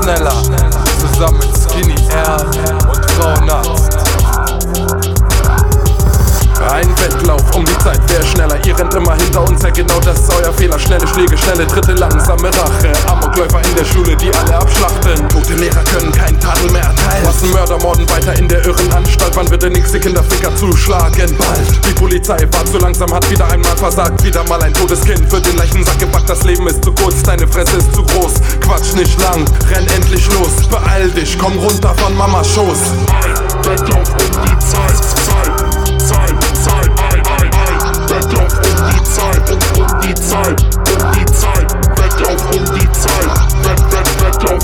schneller. Zusammen mit Skinny R und Frau Natz. Ein Wettlauf um die Zeit, wer schneller? Ihr rennt immer hinter uns, ja genau das ist euer Fehler. Schnelle Schläge, schnelle Tritte, langsame Rache. Amokläufer in der Schule, die alle abschlachten. Gute Lehrer können keinen Tadel mehr erteilen. Massenmörder morden weiter in der Irrenanstalt. Wann wird der nächste Kinderficker zuschlagen? Bald. Die Polizei war zu langsam, hat wieder einmal versagt. Wieder mal ein totes Kind wird in Leichensack gepackt. Das Leben ist zu kurz, deine Fresse ist zu groß. Quatsch nicht lang, renn endlich los. Beeil dich, komm runter von Mamas Schoß. Wettlauf um die Zeit. Wettlauf um die Zeit und um die Zeit. Wettlauf um die Zeit. Wettlauf,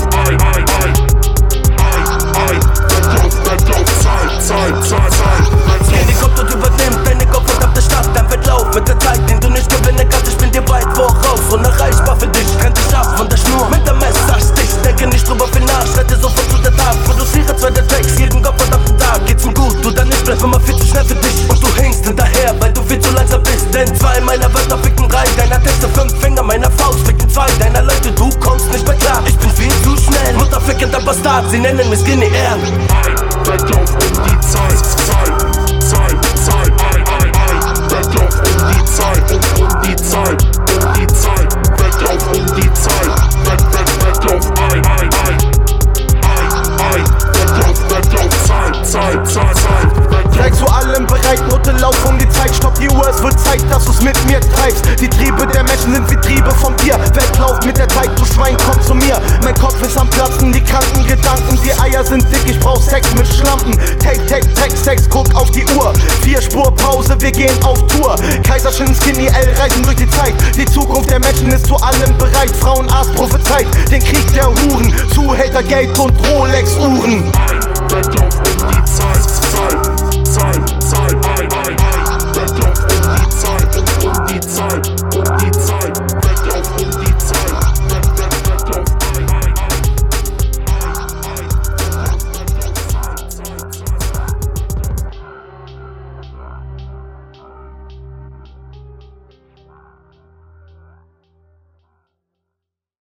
Wettlauf, Skinny kommt und übernimmt deine gottverdammte Stadt. Ein Wettlauf mit der Zeit, den du nicht gewinnen kannst. Ich bin dir weit voraus, unerreichbar für dich. Renn dich ab von der Schnur mit dem Messerstich. Denke nicht drüber viel nach, schreite sofort zu der Tat. Produziere zweite Tracks jeden gottverdammten Tag. Geht's mir gut, du dann nicht, bleib immer viel zu schnell für dich. Und du hinkst hinterher, weil du viel zu langsam bist. Denn 2 meiner Wörter ficken 3 deiner Texte, 5 Finger meiner Faust ficken 2 deiner Leute. Du kommst nicht mehr klar, ich bin viel zu schnell. Mutterfickender Bastard, sie nennen mich Skinny R. Wettlauf um die Zeit. Wettlauf um die Zeit und um die Zeit. Wettlauf um die Zeit. Wettlauf, Zeit. Sei zu allem bereit, Note lauf um die Zeit. Stopp die Uhr, es wird Zeit, dass du's mit mir treibst. Die Triebe der Menschen sind wie Triebe vom Tier. Wettlauf mit der Zeit, du Schwein, komm zu mir. Mein Kopf ist am Platzen, die kranken Gedanken. Die Eier sind dick, ich brauch Sex mit Schlampen. Take, Sex, guck auf die Uhr. 4 Spur Pause, wir gehen auf Tour. Kaiserschnitt, Skinny L reisen durch die Zeit. Die Zukunft der Menschen ist zu allem bereit. Frauenarzt prophezeit den Krieg der Huren. Zuhälter, Geld und Rolex-Uhren. Wettlauf um